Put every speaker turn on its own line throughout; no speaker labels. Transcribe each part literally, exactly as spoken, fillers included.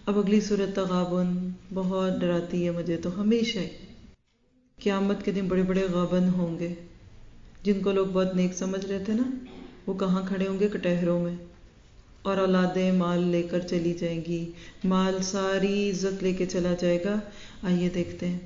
اب اگلی سورۃ تغابن بہت ڈراتی ہے مجھے تو ہمیشہ. قیامت کے دن بڑے بڑے غابن ہوں گے، جن کو لوگ بہت نیک سمجھ رہے تھے نا، وہ کہاں کھڑے ہوں گے؟ کٹہروں میں، اور اولادیں مال لے کر چلی جائیں گی، مال ساری عزت لے کے چلا جائے گا. آئیے دیکھتے ہیں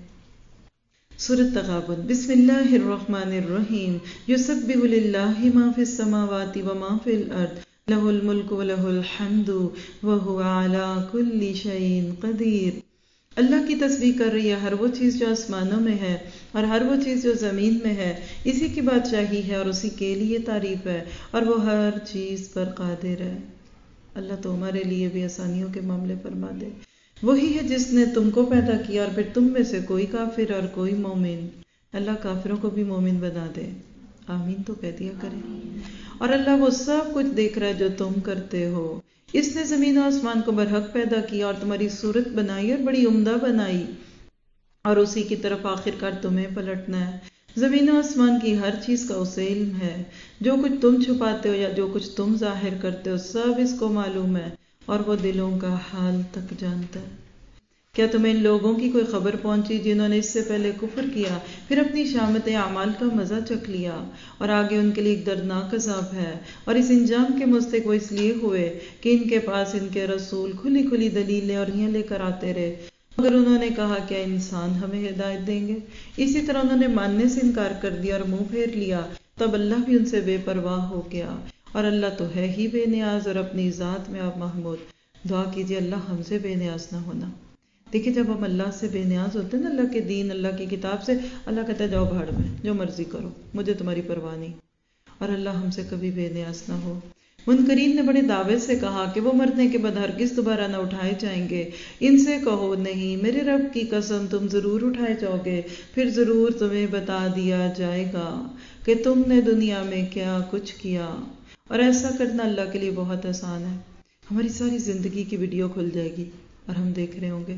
سورۃ تغابن. بسم اللہ الرحمن الرحیم. یسبح للہ ما فی السماوات وما فی الارض لہ الملک ولہ الحمد وہو علی کل شیء قدیر. اللہ کی تسبیح کر رہی ہے ہر وہ چیز جو آسمانوں میں ہے اور ہر وہ چیز جو زمین میں ہے. اسی کی بادشاہی ہے اور اسی کے لیے تعریف ہے، اور وہ ہر چیز پر قادر ہے. اللہ تو ہمارے لیے بھی آسانیوں کے معاملے فرما دے. وہی ہے جس نے تم کو پیدا کیا اور پھر تم میں سے کوئی کافر اور کوئی مومن. اللہ کافروں کو بھی مومن بنا دے، آمین تو کہہ دیا کریں. اور اللہ وہ سب کچھ دیکھ رہا ہے جو تم کرتے ہو. اس نے زمین و آسمان کو برحق پیدا کیا اور تمہاری صورت بنائی اور بڑی عمدہ بنائی، اور اسی کی طرف آخر کار تمہیں پلٹنا ہے. زمین و آسمان کی ہر چیز کا اسے علم ہے، جو کچھ تم چھپاتے ہو یا جو کچھ تم ظاہر کرتے ہو سب اس کو معلوم ہے، اور وہ دلوں کا حال تک جانتا ہے. کیا تمہیں ان لوگوں کی کوئی خبر پہنچی جنہوں نے اس سے پہلے کفر کیا، پھر اپنی شامت اعمال کا مزہ چکھ لیا، اور آگے ان کے لیے ایک دردناک عذاب ہے. اور اس انجام کے مستحق وہ اس لیے ہوئے کہ ان کے پاس ان کے رسول کھلی کھلی دلیلیں اور یہ لے کر آتے رہے، مگر انہوں نے کہا کیا انسان ہمیں ہدایت دیں گے؟ اسی طرح انہوں نے ماننے سے انکار کر دیا اور منہ پھیر لیا. تب اللہ بھی ان سے بے پرواہ ہو گیا، اور اللہ تو ہے ہی بے نیاز اور اپنی ذات میں آپ محمود. دعا کیجیے اللہ ہم سے بے نیاز نہ ہونا. دیکھیں جب ہم اللہ سے بے نیاز ہوتے ہیں نا، اللہ کے دین اللہ کی کتاب سے، اللہ کہتا ہے جاؤ بھاڑ میں، جو مرضی کرو، مجھے تمہاری پرواہ نہیں. اور اللہ ہم سے کبھی بے نیاز نہ ہو. منکرین نے بڑے دعوے سے کہا کہ وہ مرنے کے بعد ہرگز دوبارہ نہ اٹھائے جائیں گے. ان سے کہو نہیں، میرے رب کی قسم تم ضرور اٹھائے جاؤ گے، پھر ضرور تمہیں بتا دیا جائے گا کہ تم نے دنیا میں کیا کچھ کیا. اور ایسا کرنا اللہ کے لیے بہت آسان ہے. ہماری ساری زندگی کی ویڈیو کھل جائے گی اور ہم دیکھ رہے ہوں گے.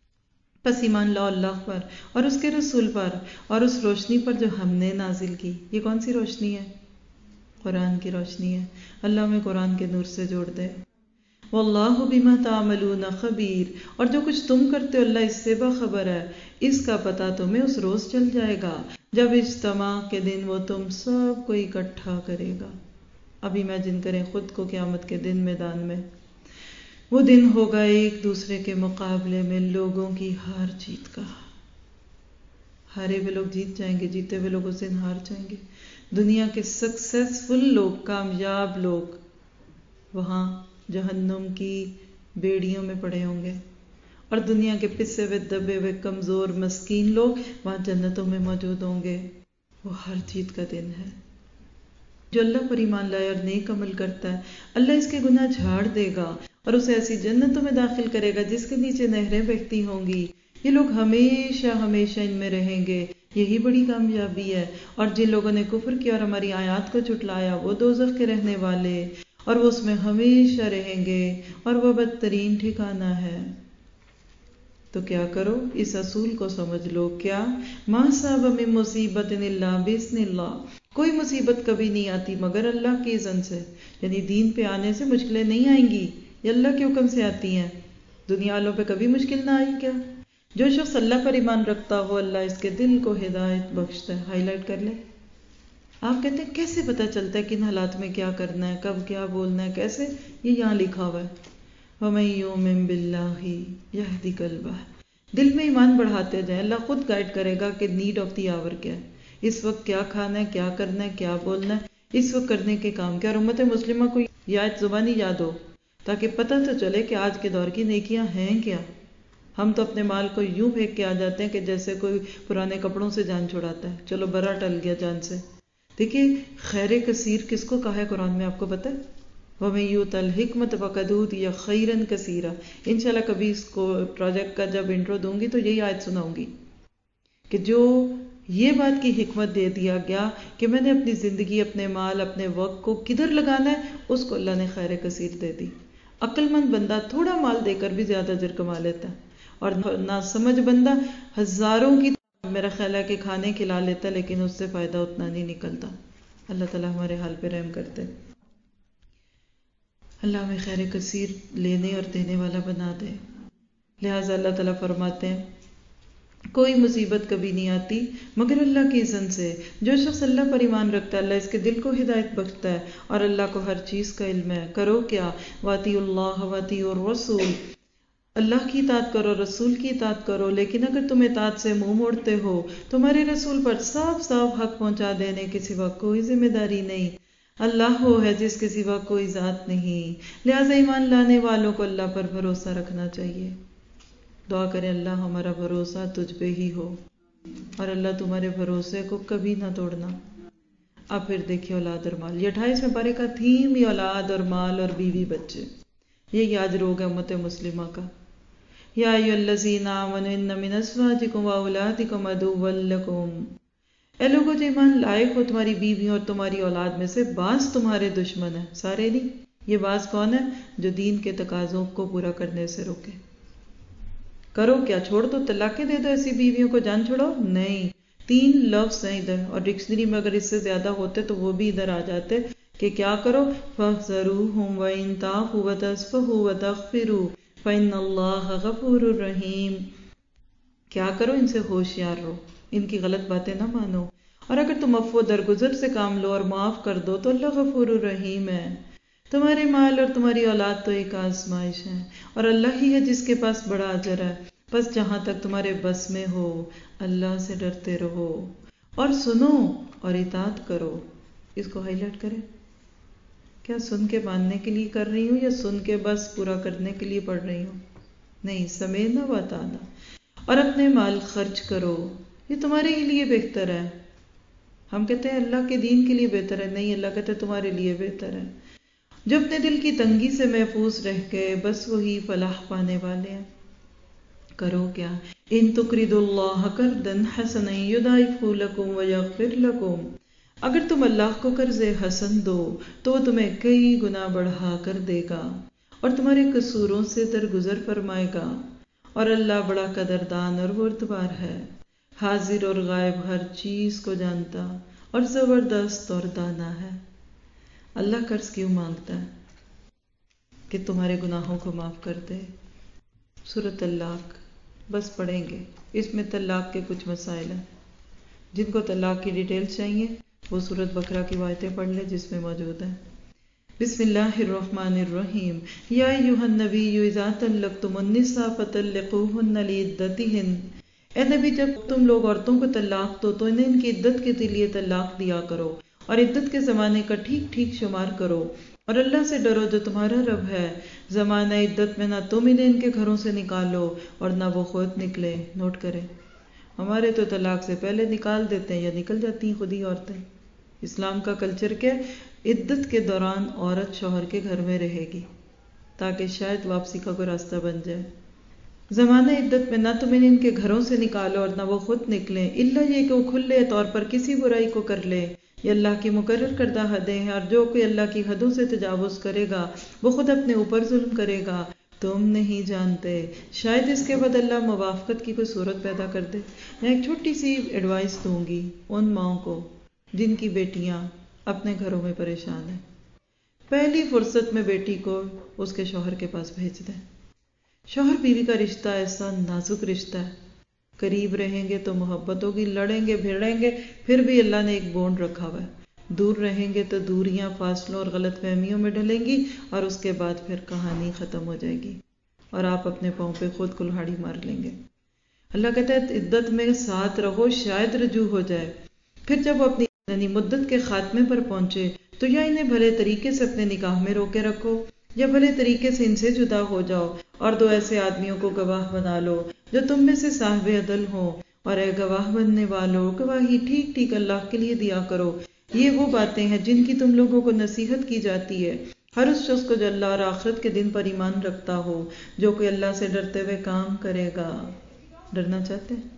پس ایمان لاؤ اللہ پر اور اس کے رسول پر اور اس روشنی پر جو ہم نے نازل کی. یہ کون سی روشنی ہے؟ قرآن کی روشنی ہے. اللہ میں قرآن کے نور سے جوڑ دے. واللہ بما تعملون خبیر. اور جو کچھ تم کرتے ہو اللہ اس سے باخبر ہے. اس کا پتہ تمہیں اس روز چل جائے گا جب اجتماع کے دن وہ تم سب کو اکٹھا کرے گا. اب امیجن کریں خود کو قیامت کے دن میدان میں. وہ دن ہوگا ایک دوسرے کے مقابلے میں لوگوں کی ہار جیت کا. ہارے ہوئے لوگ جیت جائیں گے، جیتے ہوئے لوگ اس دن ہار جائیں گے. دنیا کے سکسیسفل لوگ، کامیاب لوگ وہاں جہنم کی بیڑیوں میں پڑے ہوں گے، اور دنیا کے پسے ہوئے دبے ہوئے کمزور مسکین لوگ وہاں جنتوں میں موجود ہوں گے. وہ ہر جیت کا دن ہے. جو اللہ پر ایمان لائے اور نیک عمل کرتا ہے، اللہ اس کے گناہ جھاڑ دے گا اور اسے ایسی جنتوں میں داخل کرے گا جس کے نیچے نہریں بہتی ہوں گی. یہ لوگ ہمیشہ ہمیشہ ان میں رہیں گے. یہی بڑی کامیابی ہے. اور جن لوگوں نے کفر کیا اور ہماری آیات کو جھٹلایا وہ دوزخ کے رہنے والے، اور وہ اس میں ہمیشہ رہیں گے، اور وہ بدترین ٹھکانہ ہے. تو کیا کرو، اس اصول کو سمجھ لو. کیا ما صاب من مصیبت الا باذن اللہ. کوئی مصیبت کبھی نہیں آتی مگر اللہ کی اذن سے. یعنی دین پہ آنے سے مشکلیں نہیں آئیں گی، یہ اللہ کے حکم سے آتی ہیں. دنیا والوں پہ کبھی مشکل نہ آئی کیا؟ جو شخص اللہ پر ایمان رکھتا ہو اللہ اس کے دل کو ہدایت بخشتا ہے. ہائی لائٹ کر لیں. آپ کہتے ہیں کیسے پتہ چلتا ہے کن حالات میں کیا کرنا ہے، کب کیا بولنا ہے، کیسے؟ یہ یہاں لکھا ہوا ہے وَمَن يُؤْمِن بِاللَّهِ يَهْدِ قَلْبَهُ. دل میں ایمان بڑھاتے جائیں، اللہ خود گائیڈ کرے گا کہ نیڈ آف دی آور کیا ہے، اس وقت کیا کھانا ہے، کیا کرنا ہے، کیا بولنا ہے، اس وقت کرنے کے کام کیا. اور امت مسلمہ کو یہ آیت زبانی یاد ہو تاکہ پتہ تو چلے کہ آج کے دور کی نیکیاں ہیں کیا. ہم تو اپنے مال کو یوں پھینک کے آ جاتے ہیں کہ جیسے کوئی پرانے کپڑوں سے جان چھڑاتا ہے، چلو برا ٹل گیا جان سے. دیکھیے خیر کثیر کس کو کہا ہے قرآن میں، آپ کو پتہ ہے؟ وَمَن يُؤْتَ الْحِكْمَةَ فَقَدْ أُوتِيَ خَيْرًا كَثِيرًا. انشاءاللہ کبھی اس کو پروجیکٹ کا جب انٹرو دوں گی تو یہی آیت سناؤں گی کہ جو یہ بات کی حکمت دے دیا گیا کہ میں نے اپنی زندگی، اپنے مال، اپنے وقت کو کدھر لگانا ہے، اس کو اللہ نے خیر کثیر دے دی. عقل مند بندہ تھوڑا مال دے کر بھی زیادہ اجر کما لیتا ہے، اور نہ سمجھ بندہ ہزاروں کی میرا خیال ہے کہ کھانے کھلا لیتا لیکن اس سے فائدہ اتنا نہیں نکلتا. اللہ تعالیٰ ہمارے حال پہ رحم کرتے. اللہ ہمیں خیر کثیر لینے اور دینے والا بنا دے. لہٰذا اللہ تعالیٰ فرماتے ہیں کوئی مصیبت کبھی نہیں آتی مگر اللہ کی اذن سے. جو شخص اللہ پر ایمان رکھتا ہے اللہ اس کے دل کو ہدایت بخشتا ہے اور اللہ کو ہر چیز کا علم ہے. کرو کیا؟ واطیعوا اللہ واطیعوا الرسول، اللہ کی اطاعت کرو، رسول کی اطاعت کرو. لیکن اگر تم اطاعت سے منہ موڑتے ہو تمہارے رسول پر صاف صاف حق پہنچا دینے کے سوا کوئی ذمہ داری نہیں. اللہ وہ ہے جس کے سوا کوئی ذات نہیں. لہٰذا ایمان لانے والوں کو اللہ پر بھروسہ رکھنا چاہیے. دعا کریں اللہ ہمارا بھروسہ تجھ پہ ہی ہو اور اللہ تمہارے بھروسے کو کبھی نہ توڑنا. اب پھر دیکھیے اولاد اور مال. یہ اٹھائیسویں پارے کا تھیم ہی اولاد اور مال اور بیوی بچے. یہی آج روگ ہے امت مسلمہ کا. یا ایھا الذین آمنوا ان من ازواجکم واولادکم عدوا لکم، اے لوگوں جو ایمان لائے ہو تمہاری بیویوں اور تمہاری اولاد میں سے بعض تمہارے دشمن ہیں. سارے نہیں. یہ بعض کون ہے؟ جو دین کے تقاضوں کو پورا کرنے سے روکے. کرو کیا؟ چھوڑ دو، طلاقیں دے دو ایسی بیویوں کو، جان چھوڑو؟ نہیں. تین لفظ ہیں ادھر، اور ڈکشنری میں اگر اس سے زیادہ ہوتے تو وہ بھی ادھر آ جاتے کہ کیا کرو؟ فَاحْذَرُوهُمْ وَإِن تَعْفُوا وَتَصْفَحُوا وَتَغْفِرُوا فَإِنَّ اللَّهَ غَفُورٌ رَحِيمٌ. کیا کرو؟ ان سے ہوشیار رہو، ان کی غلط باتیں نہ مانو، اور اگر تم عفو درگزر سے کام لو اور معاف کر دو تو اللہ غفور الرحیم ہے. تمہارے مال اور تمہاری اولاد تو ایک آزمائش ہے اور اللہ ہی ہے جس کے پاس بڑا اجر ہے. بس جہاں تک تمہارے بس میں ہو اللہ سے ڈرتے رہو اور سنو اور اطاعت کرو. اس کو ہائی لائٹ کریں. کیا سن کے ماننے کے لیے کر رہی ہوں یا سن کے بس پورا کرنے کے لیے پڑھ رہی ہوں؟ نہیں، سمیعنا واطعنا. اور اپنے مال خرچ کرو، یہ تمہارے ہی لیے بہتر ہے. ہم کہتے ہیں اللہ کے دین کے لیے بہتر ہے، نہیں، اللہ کہتے ہیں تمہارے لیے بہتر ہے. جو اپنے دل کی تنگی سے محفوظ رہ گئے بس وہی فلاح پانے والے ہیں. کرو کیا؟ ان تقرضوا اللہ قرضا حسنا یضاعفہ لکم ویغفر لکم، اگر تم اللہ کو قرض حسن دو تو وہ تمہیں کئی گنا بڑھا کر دے گا اور تمہارے قصوروں سے درگزر فرمائے گا. اور اللہ بڑا قدردان اور بردبار ہے، حاضر اور غائب ہر چیز کو جانتا اور زبردست اور دانا ہے. اللہ قرض کیوں مانگتا ہے؟ کہ تمہارے گناہوں کو معاف کر دے. سورۃ طلاق بس پڑھیں گے، اس میں طلاق کے کچھ مسائل ہیں. جن کو طلاق کی ڈیٹیل چاہیے وہ سورۃ بقرہ کی آیتیں پڑھ لیں جس میں موجود ہیں. بسم اللہ الرحمن الرحیم. یا ایھا النبی اذا طلقتم النساء فطلقوہن لعدتہن، اے نبی جب تم لوگ عورتوں کو طلاق دو تو انہیں ان کی عدت کے لیے طلاق دیا کرو اور عدت کے زمانے کا ٹھیک ٹھیک شمار کرو. اور اللہ سے ڈرو جو تمہارا رب ہے. زمانہ عدت میں نہ تم انہیں ان کے گھروں سے نکالو اور نہ وہ خود نکلے. نوٹ کریں، ہمارے تو طلاق سے پہلے نکال دیتے ہیں یا نکل جاتی ہیں خود ہی عورتیں. اسلام کا کلچر کیا؟ عدت کے دوران عورت شوہر کے گھر میں رہے گی تاکہ شاید واپسی کا کوئی راستہ بن جائے. زمانہ عدت میں نہ تم انہیں ان کے گھروں سے نکالو اور نہ وہ خود نکلیں، الا یہ کہ وہ کھلے طور پر کسی برائی کو کر لے. یہ اللہ کی مقرر کردہ حدیں ہیں، اور جو کوئی اللہ کی حدوں سے تجاوز کرے گا وہ خود اپنے اوپر ظلم کرے گا. تم نہیں جانتے، شاید اس کے بعد اللہ موافقت کی کوئی صورت پیدا کر دے. میں ایک چھوٹی سی ایڈوائس دوں گی ان ماؤں کو جن کی بیٹیاں اپنے گھروں میں پریشان ہیں. پہلی فرصت میں بیٹی کو اس کے شوہر کے پاس بھیج دیں. شوہر بیوی کا رشتہ ایسا نازک رشتہ ہے، قریب رہیں گے تو محبت ہوگی، لڑیں گے بھیڑیں گے پھر بھی اللہ نے ایک بونڈ رکھا ہوا ہے. دور رہیں گے تو دوریاں، فاصلوں اور غلط فہمیوں میں ڈلیں گی اور اس کے بعد پھر کہانی ختم ہو جائے گی اور آپ اپنے پاؤں پہ خود کلہاڑی مار لیں گے. اللہ کہتا ہے عدت میں ساتھ رہو، شاید رجوع ہو جائے. پھر جب وہ اپنی یعنی مدت کے خاتمے پر پہنچے تو یا انہیں بھلے طریقے سے اپنے نکاح میں روکے رکھو یا بھلے طریقے سے ان سے جدا ہو جاؤ اور دو ایسے آدمیوں کو گواہ بنا لو جو تم میں سے صاحب عدل ہوں. اور اے گواہ بننے والوں، گواہی ٹھیک ٹھیک اللہ کے لیے دیا کرو. یہ وہ باتیں ہیں جن کی تم لوگوں کو نصیحت کی جاتی ہے ہر اس شخص کو جو اللہ اور آخرت کے دن پر ایمان رکھتا ہو. جو کوئی اللہ سے ڈرتے ہوئے کام کرے گا. ڈرنا چاہتے ہیں؟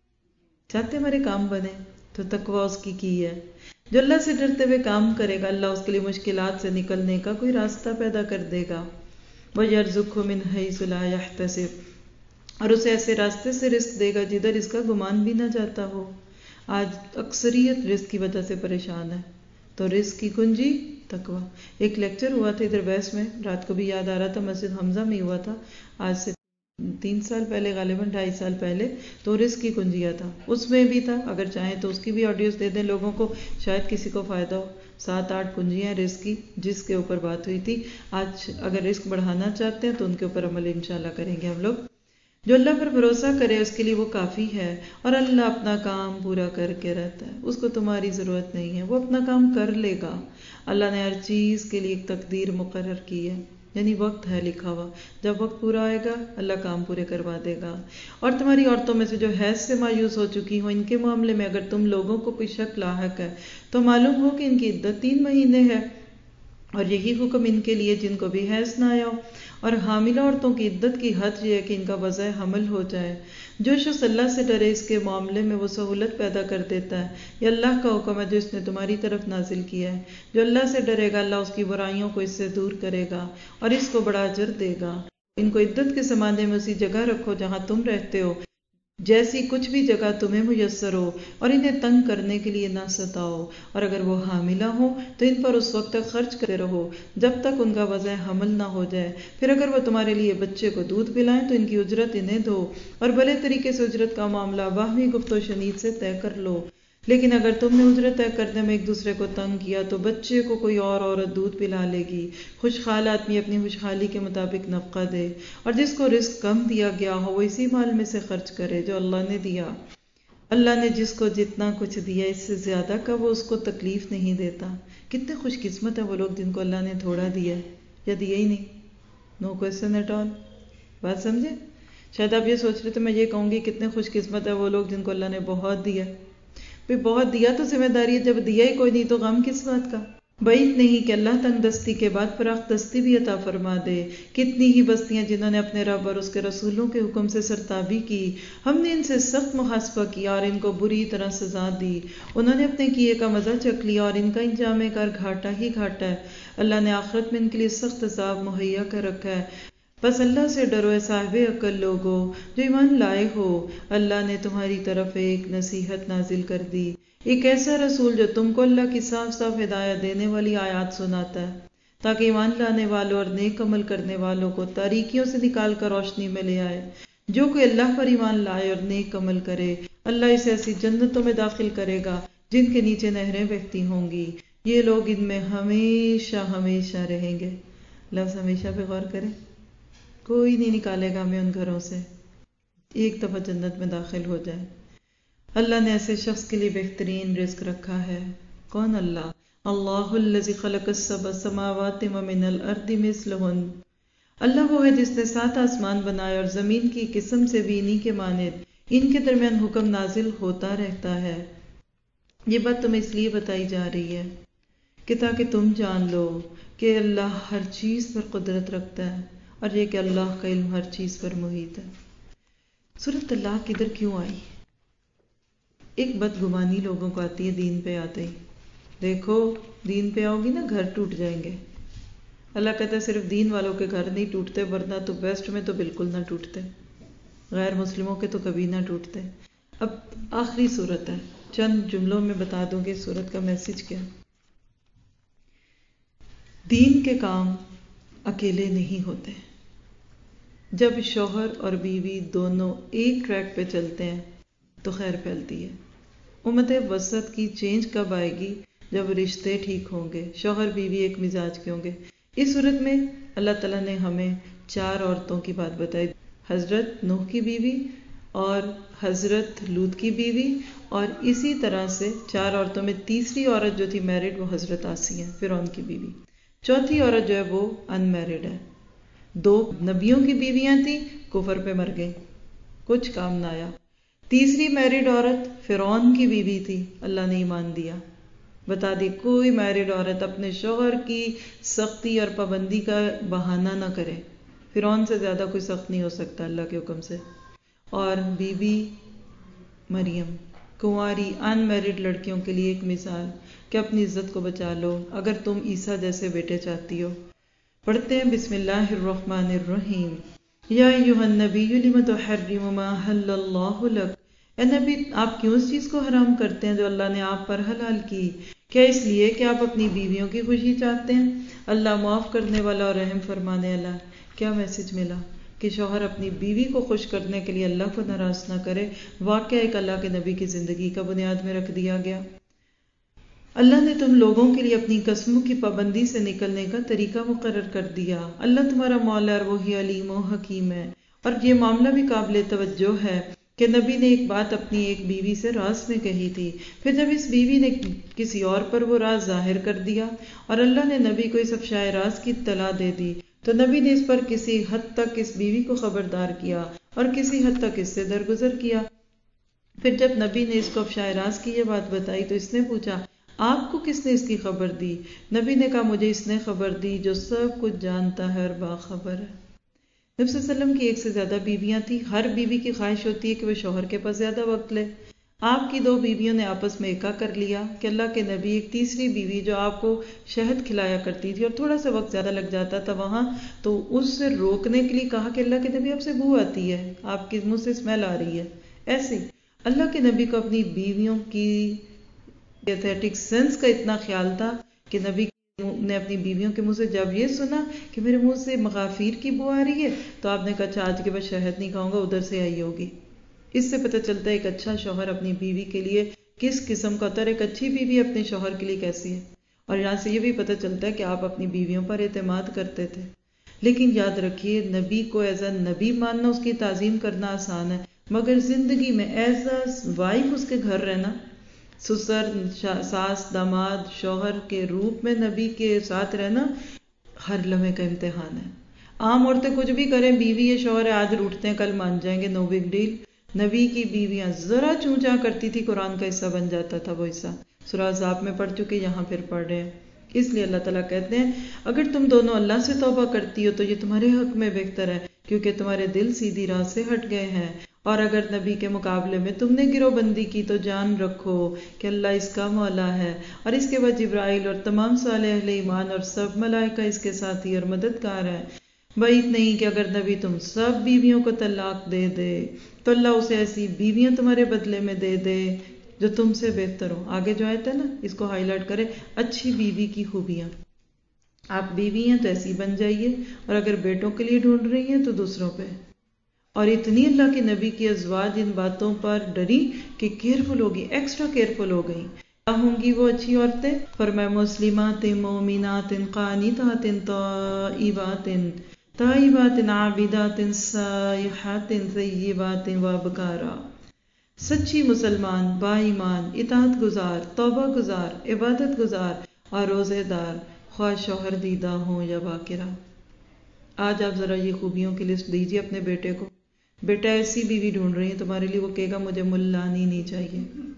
چاہتے ہمارے کام بنے تو تقوی اس کی کی ہے. جو اللہ سے ڈرتے ہوئے کام کرے گا اللہ اس کے لیے مشکلات سے نکلنے کا کوئی راستہ پیدا کر دے گا. وَيَرْزُقْهُ مِنْ حَيْثُ لَا يَحْتَسِبُ، اور اسے ایسے راستے سے رزق دے گا جدھر اس کا گمان بھی نہ جاتا ہو. آج اکثریت رزق کی وجہ سے پریشان ہے، تو رزق کی کنجی تقوی. ایک لیکچر ہوا تھا ادھر بیس میں، رات کو بھی یاد آ رہا تھا، مسجد حمزہ میں ہوا تھا. آج سے تین سال پہلے غالباً ڈھائی سال پہلے تو رزق کی کنجیا تھا، اس میں بھی تھا، اگر چاہیں تو اس کی بھی آڈیوز دے دیں لوگوں کو، شاید کسی کو فائدہ ہو. سات آٹھ کنجیاں رزق کی جس کے اوپر بات ہوئی تھی. آج اگر رزق بڑھانا چاہتے ہیں تو ان کے اوپر عمل انشاءاللہ کریں گے ہم لوگ. جو اللہ پر بھروسہ کرے اس کے لیے وہ کافی ہے، اور اللہ اپنا کام پورا کر کے رہتا ہے، اس کو تمہاری ضرورت نہیں ہے، وہ اپنا کام کر لے گا. اللہ نے ہر چیز کے لیے ایک تقدیر مقرر کی ہے، یعنی وقت ہے لکھا ہوا، جب وقت پورا آئے گا اللہ کام پورے کروا دے گا. اور تمہاری عورتوں میں سے جو حیض سے مایوس ہو چکی ہوں، ان کے معاملے میں اگر تم لوگوں کو کوئی شک لاحق ہے تو معلوم ہو کہ ان کی عدت تین مہینے ہے، اور یہی حکم ان کے لیے جن کو بھی حیض نہ آیا ہو. اور حاملہ عورتوں کی عدت کی حد یہ ہے کہ ان کا وضع حمل ہو جائے. جو شخص اللہ سے ڈرے اس کے معاملے میں وہ سہولت پیدا کر دیتا ہے. یہ اللہ کا حکم ہے جو اس نے تمہاری طرف نازل کیا ہے. جو اللہ سے ڈرے گا اللہ اس کی برائیوں کو اس سے دور کرے گا اور اس کو بڑا اجر دے گا. ان کو عدت کے زمانے میں اسی جگہ رکھو جہاں تم رہتے ہو، جیسی کچھ بھی جگہ تمہیں میسر ہو، اور انہیں تنگ کرنے کے لیے نہ ستاؤ. اور اگر وہ حاملہ ہو تو ان پر اس وقت تک خرچ کرتے رہو جب تک ان کا وضع حمل نہ ہو جائے. پھر اگر وہ تمہارے لیے بچے کو دودھ پلائیں تو ان کی اجرت انہیں دو، اور بھلے طریقے سے اجرت کا معاملہ باہمی گفت و شنید سے طے کر لو. لیکن اگر تم نے اجرت طے کرنے میں ایک دوسرے کو تنگ کیا تو بچے کو کوئی اور عورت دودھ پلا لے گی. خوشحال آدمی اپنی خوشحالی کے مطابق نفقہ دے، اور جس کو رزق کم دیا گیا ہو وہ اسی مال میں سے خرچ کرے جو اللہ نے دیا. اللہ نے جس کو جتنا کچھ دیا اس سے زیادہ کا وہ اس کو تکلیف نہیں دیتا. کتنے خوش قسمت ہیں وہ لوگ جن کو اللہ نے تھوڑا دیا یا دیا ہی نہیں. No question at all. بات سمجھے؟ شاید آپ یہ سوچ رہے تو میں یہ کہوں گی کتنے خوش قسمت ہے وہ لوگ جن کو اللہ نے بہت دیا. بھی بہت دیا تو ذمہ داری ہے، جب دیا ہی کوئی نہیں تو غم کس بات کا. بعید نہیں کہ اللہ تنگ دستی کے بعد فراخ دستی بھی عطا فرما دے. کتنی ہی بستیاں جنہوں نے اپنے رب اور اس کے رسولوں کے حکم سے سرتابی کی، ہم نے ان سے سخت محاسبہ کیا اور ان کو بری طرح سزا دی. انہوں نے اپنے کیے کا مزہ چکھ لیا اور ان کا انجام کار گھاٹا ہی گھاٹا ہے. اللہ نے آخرت میں ان کے لیے سخت عذاب مہیا کر رکھا ہے. بس اللہ سے ڈرو اے صاحب عقل لوگو جو ایمان لائے ہو. اللہ نے تمہاری طرف ایک نصیحت نازل کر دی، ایک ایسا رسول جو تم کو اللہ کی صاف صاف ہدایت دینے والی آیات سناتا ہے، تاکہ ایمان لانے والوں اور نیک عمل کرنے والوں کو تاریکیوں سے نکال کر روشنی میں لے آئے. جو کوئی اللہ پر ایمان لائے اور نیک عمل کرے اللہ اسے ایسی جنتوں میں داخل کرے گا جن کے نیچے نہریں بہتی ہوں گی. یہ لوگ ان میں ہمیشہ ہمیشہ رہیں گے. لفظ ہمیشہ پہ غور کریں. کوئی نہیں نکالے گا ہمیں ان گھروں سے ایک دفعہ جنت میں داخل ہو جائے. اللہ نے ایسے شخص کے لیے بہترین رزق رکھا ہے. کون؟ اللہ. اللہ الذی خلق السبع سماوات ومن الارض مثلہن. اللہ وہ ہے جس نے سات آسمان بنائے اور زمین کی قسم سے بھی انہی کے مانند ان کے درمیان حکم نازل ہوتا رہتا ہے. یہ بات تمہیں اس لیے بتائی جا رہی ہے کہ تاکہ تم جان لو کہ اللہ ہر چیز پر قدرت رکھتا ہے، اور یہ کہ اللہ کا علم ہر چیز پر محیط ہے. سورۃ طلاق ادھر کیوں آئی؟ ایک بدگمانی لوگوں کو آتی ہے دین پہ آتے ہی. دیکھو دین پہ آؤ گی نا گھر ٹوٹ جائیں گے. اللہ کہتا ہے صرف دین والوں کے گھر نہیں ٹوٹتے، ورنہ تو ویسٹ میں تو بالکل نہ ٹوٹتے، غیر مسلموں کے تو کبھی نہ ٹوٹتے. اب آخری سورت ہے، چند جملوں میں بتا دوں گی سورت کا میسج کیا. دین کے کام اکیلے نہیں ہوتے. جب شوہر اور بیوی دونوں ایک ٹریک پہ چلتے ہیں تو خیر پھیلتی ہے. امت وسط کی چینج کب آئے گی؟ جب رشتے ٹھیک ہوں گے، شوہر بیوی ایک مزاج کے ہوں گے. اس صورت میں اللہ تعالیٰ نے ہمیں چار عورتوں کی بات بتائی، حضرت نوح کی بیوی اور حضرت لوط کی بیوی، اور اسی طرح سے چار عورتوں میں تیسری عورت جو تھی میرڈ وہ حضرت آسیہ فرعون کی بیوی. چوتھی عورت جو ہے وہ ان میرڈ ہے. دو نبیوں کی بیویاں تھیں، کفر پہ مر گئیں، کچھ کام نہ آیا. تیسری میرڈ عورت فرعون کی بیوی تھی، اللہ نے ایمان دیا. بتا دی کوئی میرڈ عورت اپنے شوہر کی سختی اور پابندی کا بہانہ نہ کرے. فرعون سے زیادہ کوئی سخت نہیں ہو سکتا اللہ کے حکم سے. اور بی بی مریم کنواری ان میرڈ لڑکیوں کے لیے ایک مثال کہ اپنی عزت کو بچا لو اگر تم عیسیٰ جیسے بیٹے چاہتی ہو. پڑھتے ہیں بسم اللہ الرحمن الرحیم. یا ایھا النبی لم تحرم ما احل اللہ لک. اے نبی آپ کیوں اس چیز کو حرام کرتے ہیں جو اللہ نے آپ پر حلال کی؟ کیا اس لیے کہ آپ اپنی بیویوں کی خوشی چاہتے ہیں؟ اللہ معاف کرنے والا اور رحم فرمانے والا. کیا میسج ملا کہ شوہر اپنی بیوی کو خوش کرنے کے لیے اللہ کو ناراض نہ کرے، واقعہ ایک اللہ کے نبی کی زندگی کا بنیاد میں رکھ دیا گیا۔ اللہ نے تم لوگوں کے لیے اپنی قسموں کی پابندی سے نکلنے کا طریقہ مقرر کر دیا۔ اللہ تمہارا مولا اور وہی علیم و حکیم ہے۔ اور یہ معاملہ بھی قابل توجہ ہے کہ نبی نے ایک بات اپنی ایک بیوی سے راز میں کہی تھی، پھر جب اس بیوی نے کسی اور پر وہ راز ظاہر کر دیا اور اللہ نے نبی کو اس افشائے راز کی اطلاع دے دی، تو نبی نے اس پر کسی حد تک اس بیوی کو خبردار کیا اور کسی حد تک اس سے درگزر کیا۔ پھر جب نبی نے اس کو افشائے راز کی یہ بات بتائی تو اس نے پوچھا، آپ کو کس نے اس کی خبر دی؟ نبی نے کہا، مجھے اس نے خبر دی جو سب کچھ جانتا ہے اور باخبر ہے۔ نبی صلی اللہ علیہ وسلم کی ایک سے زیادہ بیویاں تھیں۔ ہر بیوی کی خواہش ہوتی ہے کہ وہ شوہر کے پاس زیادہ وقت لے۔ آپ کی دو بیویوں نے آپس میں ایکا کر لیا کہ اللہ کے نبی ایک تیسری بیوی جو آپ کو شہد کھلایا کرتی تھی اور تھوڑا سا وقت زیادہ لگ جاتا تھا وہاں، تو اس سے روکنے کے لیے کہا کہ اللہ کے نبی آپ سے بو آتی ہے، آپ کی منہ سے اسمیل آ رہی ہے۔ ایسے اللہ کے نبی کو اپنی بیویوں کی ایتھیٹک سینس کا اتنا خیال تھا کہ نبی نے اپنی بیویوں کے منہ سے جب یہ سنا کہ میرے منہ سے مغافیر کی بو آ رہی ہے تو آپ نے کہا، اچھا آج کے بعد شہد نہیں کھاؤں گا، ادھر سے آئی ہوگی۔ اس سے پتہ چلتا ہے ایک اچھا شوہر اپنی بیوی کے لیے کس قسم کا ہوتا ہے، ایک اچھی بیوی اپنے شوہر کے لیے کیسی ہے۔ اور یہاں سے یہ بھی پتہ چلتا ہے کہ آپ اپنی بیویوں پر اعتماد کرتے تھے۔ لیکن یاد رکھیے، نبی کو ایز اے نبی ماننا، اس کی تعظیم کرنا آسان ہے، مگر زندگی میں ایز اے وائف اس کے گھر رہنا، سسر، ساس، داماد، شوہر کے روپ میں نبی کے ساتھ رہنا ہر لمحے کا امتحان ہے۔ عام عورتیں کچھ بھی کریں، بیوی یا شوہر آج روٹتے ہیں کل مان جائیں گے، نو بگ ڈیل۔ نبی کی بیویاں ذرا چونچا کرتی تھی، قرآن کا حصہ بن جاتا تھا وہ حصہ۔ سورہ احزاب میں پڑھ چکے، یہاں پھر پڑھ رہے ہیں۔ اس لیے اللہ تعالیٰ کہتے ہیں، اگر تم دونوں اللہ سے توبہ کرتی ہو تو یہ تمہارے حق میں بہتر ہے، کیونکہ تمہارے دل سیدھی راہ سے ہٹ گئے ہیں۔ اور اگر نبی کے مقابلے میں تم نے گروہ بندی کی تو جان رکھو کہ اللہ اس کا مولا ہے، اور اس کے بعد جبرائیل اور تمام صالح اہل ایمان اور سب ملائکہ اس کے ساتھی اور مددگار ہیں۔ بعید نہیں کہ اگر نبی تم سب بیویوں کو طلاق دے دے تو اللہ اسے ایسی بیویاں تمہارے بدلے میں دے دے جو تم سے بہتر ہو۔ آگے جو آیت ہے نا، اس کو ہائی لائٹ کرے، اچھی بیوی کی خوبیاں۔ آپ بیوی ہیں تو ایسی بن جائیے، اور اگر بیٹوں کے لیے ڈھونڈ رہی ہیں تو دوسروں پہ۔ اور اتنی اللہ کے نبی کی ازواج ان باتوں پر ڈری کہ کیئرفل ہوگی، ایکسٹرا کیئرفل ہو گئی۔ کیا ہوں گی وہ اچھی عورتیں؟ فرمایا، مسلمات، مومنات، قانتات، تائبات، تائبات، عابدات، سائحات، طیبات وابکارا۔ سچی مسلمان، با ایمان، اطاعت گزار، توبہ گزار، عبادت گزار اور روزے دار، خواہ شوہر دیدہ ہوں یا باکرہ۔ آج آپ ذرا یہ خوبیوں کی لسٹ دیجیے اپنے بیٹے کو۔ بیٹا ایسی بیوی ڈھونڈ رہی ہے تمہارے لیے، وہ کہے گا مجھے ملانی نہیں چاہیے۔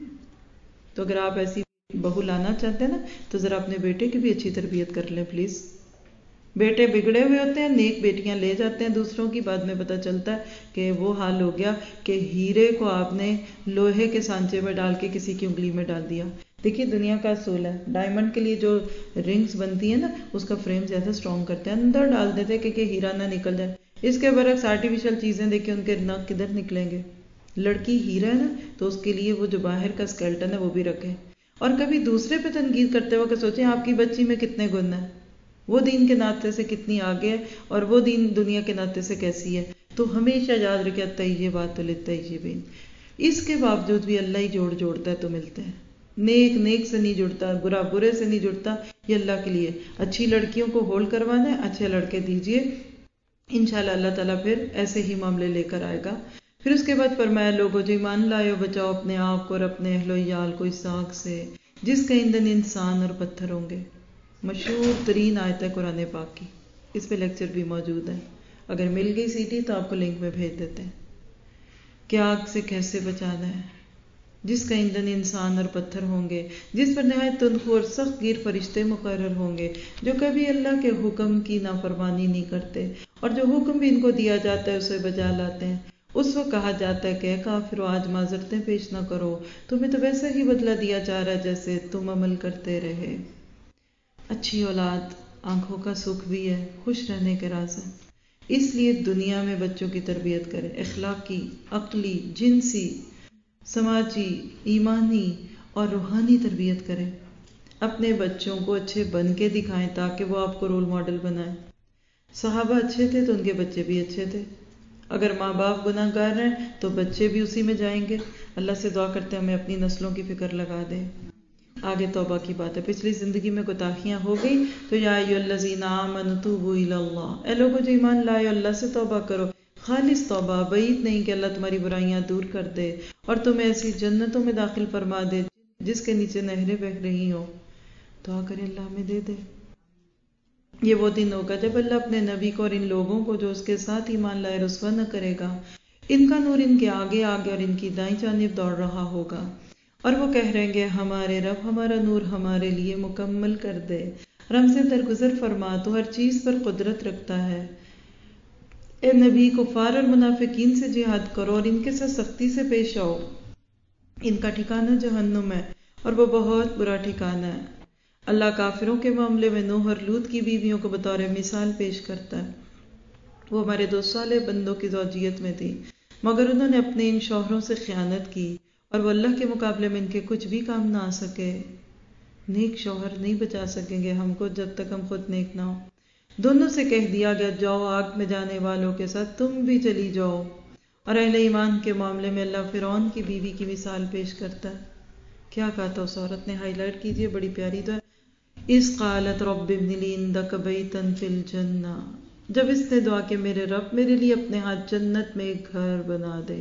تو اگر آپ ایسی بہو لانا چاہتے ہیں نا تو ذرا اپنے بیٹے کی بھی اچھی تربیت کر لیں پلیز۔ بیٹے بگڑے ہوئے ہوتے ہیں، نیک بیٹیاں لے جاتے ہیں دوسروں کی، بعد میں پتہ چلتا ہے کہ وہ حال ہو گیا کہ ہیرے کو آپ نے لوہے کے سانچے میں ڈال کے کسی کی انگلی میں ڈال دیا۔ دیکھیے دنیا کا اصول ہے، ڈائمنڈ کے لیے جو رنگز بنتی ہیں نا اس کا فریم زیادہ سٹرونگ کرتے ہیں، اندر ڈال دیتے کہ کہ ہیرا نہ نکل جائے۔ اس کے برعکس آرٹیفیشل چیزیں دیکھیں، ان کے ناک کدھر نکلیں گے۔ لڑکی ہیرا ہے نا تو اس کے لیے وہ جو باہر کا اسکیلٹن ہے وہ بھی رکھیں۔ اور کبھی دوسرے پہ تنقید کرتے وقت سوچیں آپ کی بچی میں کتنے گن ہیں، وہ دین کے ناطے سے کتنی آگے ہے اور وہ دین دنیا کے ناطے سے کیسی ہے۔ تو ہمیشہ یاد رکھے، الطیبات للطیبین۔ اس کے باوجود بھی اللہ ہی جوڑ جوڑتا ہے تو ملتے ہیں۔ نیک نیک سے نہیں جڑتا، برا برے سے نہیں جڑتا، یہ اللہ کے لیے۔ اچھی لڑکیوں کو ہولڈ کروانا ہے، اچھے لڑکے دیجئے، انشاءاللہ اللہ تعالیٰ پھر ایسے ہی معاملے لے کر آئے گا۔ پھر اس کے بعد فرمایا، لوگوں جو ایمان لائے ہو بچاؤ اپنے آپ کو اور اپنے اہل و عیال کو اس آگ سے جس کا ایندھن انسان اور پتھر ہوں گے۔ مشہور ترین آیت ہے قرآن پاک کی، اس پہ لیکچر بھی موجود ہے، اگر مل گئی سی ڈی تو آپ کو لنک میں بھیج دیتے ہیں کہ آگ سے کیسے بچانا ہے، جس کا ایندھن انسان اور پتھر ہوں گے، جس پر نہایت تندخو اور سخت گیر فرشتے مقرر ہوں گے جو کبھی اللہ کے حکم کی نافرمانی نہیں کرتے، اور جو حکم بھی ان کو دیا جاتا ہے اسے بجا لاتے ہیں۔ اس وقت کہا جاتا ہے کہ اے کافرو، آج معذرتیں پیش نہ کرو، تمہیں تو ویسا ہی بدلہ دیا جا رہا ہے جیسے تم عمل کرتے رہے۔ اچھی اولاد آنکھوں کا سکھ بھی ہے، خوش رہنے کے راز ہے۔ اس لیے دنیا میں بچوں کی تربیت کریں، اخلاقی، عقلی، جنسی، سماجی، ایمانی اور روحانی تربیت کریں۔ اپنے بچوں کو اچھے بن کے دکھائیں تاکہ وہ آپ کو رول ماڈل بنائیں۔ صحابہ اچھے تھے تو ان کے بچے بھی اچھے تھے، اگر ماں باپ گناہ گار ہیں تو بچے بھی اسی میں جائیں گے۔ اللہ سے دعا کرتے ہیں ہمیں اپنی نسلوں کی فکر لگا دے۔ آگے توبہ کی بات ہے، پچھلی زندگی میں کوتاہیاں ہو گئی تو یا ایھا الذین آمنوا توبوا الی اللہ، اے لوگوں جو ایمان لائے اللہ سے توبہ کرو، خالص توبہ، بعید نہیں کہ اللہ تمہاری برائیاں دور کر دے اور تمہیں ایسی جنتوں میں داخل فرما دے جس کے نیچے نہریں بہہ رہی ہوں۔ دعا کریں اللہ ہمیں دے دے۔ یہ وہ دن ہوگا جب اللہ اپنے نبی کو اور ان لوگوں کو جو اس کے ساتھ ایمان لائے رسوا نہ کرے گا۔ ان کا نور ان کے آگے آگے اور ان کی دائیں جانب دوڑ رہا ہوگا، اور وہ کہہ رہیں گے ہمارے رب ہمارا نور ہمارے لیے مکمل کر دے، اور ہم سے درگزر فرما، تو ہر چیز پر قدرت رکھتا ہے۔ اے نبی، کفار اور منافقین سے جہاد کرو اور ان کے ساتھ سختی سے پیش آؤ، ان کا ٹھکانہ جہنم ہے اور وہ بہت برا ٹھکانہ ہے۔ اللہ کافروں کے معاملے میں نوح اور لوط کی بیویوں کو بطور مثال پیش کرتا ہے۔ وہ ہمارے دو صالح بندوں کی زوجیت میں تھی، مگر انہوں نے اپنے ان شوہروں سے خیانت کی، اور وہ اللہ کے مقابلے میں ان کے کچھ بھی کام نہ آ سکے۔ نیک شوہر نہیں بچا سکیں گے ہم کو جب تک ہم خود نیک نہ ہو۔ دونوں سے کہہ دیا گیا جاؤ آگ میں جانے والوں کے ساتھ تم بھی چلی جاؤ۔ اور اہل ایمان کے معاملے میں اللہ فرعون کی بیوی کی مثال پیش کرتا ہے۔ کیا کہا تھا اس عورت نے؟ ہائی لائٹ کیجئے، بڑی پیاری دعا ہے۔ اِذ قالت رب ابن لی عندک بیتا فی الجنہ، جب اس نے دعا کہ میرے رب میرے لیے اپنے ہاتھ جنت میں ایک گھر بنا دے،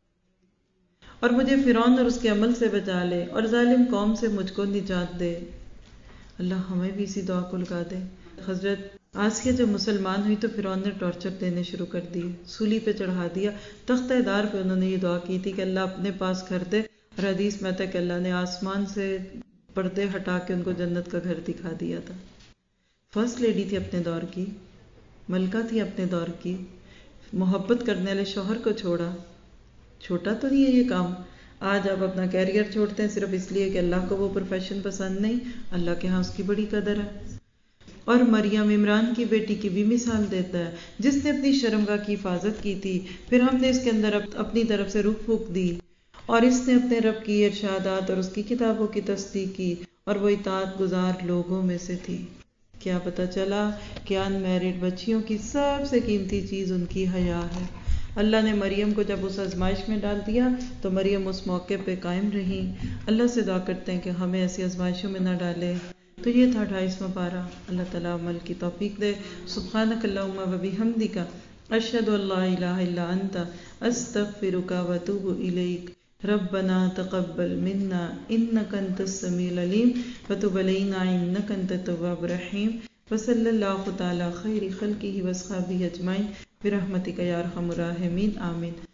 اور مجھے فرعون اور اس کے عمل سے بچا لے، اور ظالم قوم سے مجھ کو نجات دے۔ اللہ ہمیں بھی اسی دعا کو لگا دے۔ حضرت آسیہ جب مسلمان ہوئی تو فرعون نے ٹارچر دینے شروع کر دی، سولی پہ چڑھا دیا۔ تختہ دار پہ انہوں نے یہ دعا کی تھی کہ اللہ اپنے پاس گھر دے، اور حدیث میں آتا ہے کہ اللہ نے آسمان سے پردے ہٹا کے ان کو جنت کا گھر دکھا دیا تھا۔ فرسٹ لیڈی تھی اپنے دور کی، ملکہ تھی اپنے دور کی، محبت کرنے والے شوہر کو چھوڑا۔ چھوٹا تو نہیں ہے یہ کام۔ آج آپ اپنا کیریئر چھوڑتے ہیں صرف اس لیے کہ اللہ کو وہ پروفیشن پسند نہیں، اللہ کے ہاں اس کی بڑی قدر ہے۔ اور مریم عمران کی بیٹی کی بھی مثال دیتا ہے، جس نے اپنی شرمگاہ کی حفاظت کی تھی، پھر ہم نے اس کے اندر اپنی طرف سے روح پھونک دی، اور اس نے اپنے رب کی ارشادات اور اس کی کتابوں کی تصدیق کی، اور وہ اطاعت گزار لوگوں میں سے تھی۔ کیا پتہ چلا کہ ان میرڈ بچیوں کی سب سے قیمتی چیز ان کی حیا ہے۔ اللہ نے مریم کو جب اس آزمائش میں ڈال دیا تو مریم اس موقع پہ قائم رہی۔ اللہ سے دعا کرتے ہیں کہ ہمیں ایسی آزمائشوں میں نہ ڈالے۔ تو یہ تھا اٹھائیسواں پارہ۔ اللہ تعالیٰ عمل کی توفیق دے۔ سبحانک اللہم و بحمدک، اشہد ان لا الہ الا انت، استغفرک و اتوب الیک۔ ربنا تقبل منا انک انت السمیع العلیم وتب علینا انک انت التواب الرحیم، وصلی اللہ تعالی خیر خلقہ واصحابہ اجمعین برحمتک یا ارحم الراحمین، آمین۔